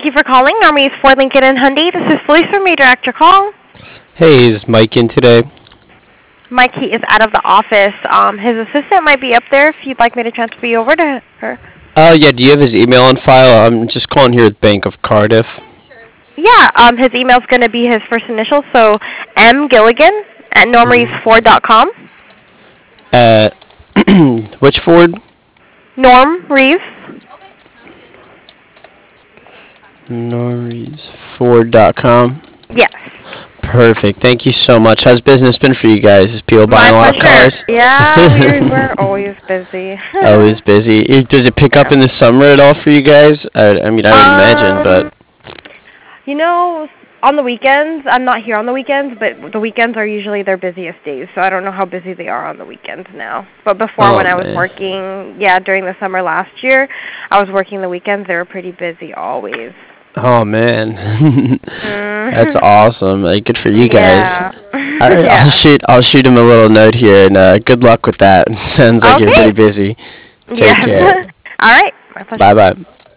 Thank you for calling Armies Ford Lincoln and Hyundai. This is Felicia. May I direct your call? Hey, is Mike in today? Mike, he is out of the office. His assistant might be up there if you'd like me to transfer you over to her. Yeah, do you have his email on file? I'm just calling here with Bank of Cardiff. Yeah, his email's going to be his first initial, so mgilligan at normreevesford.com. Which Ford? Norm Reeves. NorriesFord.com. Yes. Perfect. Thank you so much. How's business been for you guys? Is people buying My a lot of pleasure. cars? Yeah, we're always busy. Always busy. Does it pick up Yeah. in the summer at all for you guys? I mean, I would imagine, but You know, on the weekends, I'm not here on the weekends, but the weekends are usually their busiest days, so I don't know how busy they are on the weekends now. But before, oh when I was man, working, during the summer last year, I was working the weekends. They were pretty busy always. oh man, that's Mm. awesome. Good for you guys. Yeah. All right, Yeah. I'll shoot him a little note here, and good luck with that. Sounds like you're Okay. pretty busy. Take Yes. care. All right. My pleasure. Bye bye.